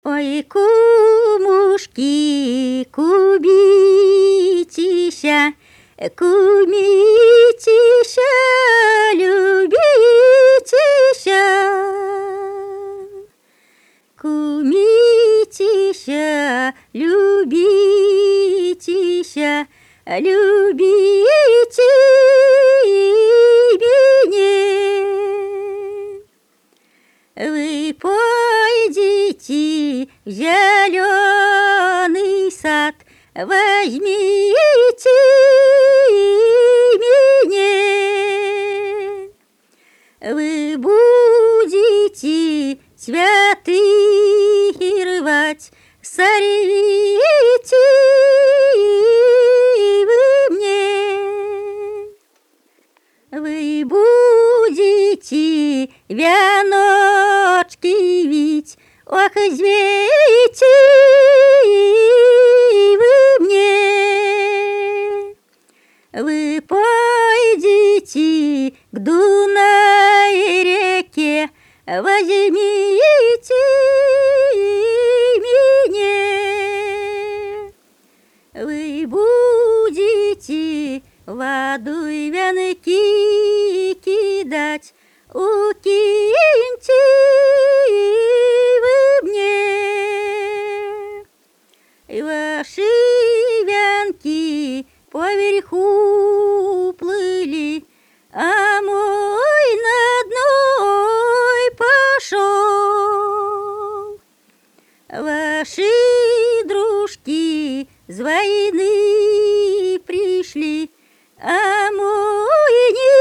Ой, кумушки, кубитися, кумитися, любитися. Кумитися, любитися, любите меня. Вы пойдите в зеленый сад, возьмите меня. Вы будете цветы рвать, сорвите вы мне. Вы будете вяночки вить, ох, извейте вы мне. Вы пойдете к Дунай реке, возьмите меня. Вы будете воду и вянки кидать, укиньте вы мне. И ваши вянки поверху плыли, а мой на дной пошел. Ваши дружки с войны пришли, а мой не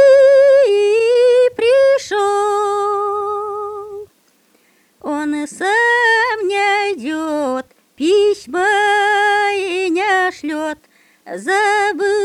пришел. Он сам не идет, письма и не шлет, забыл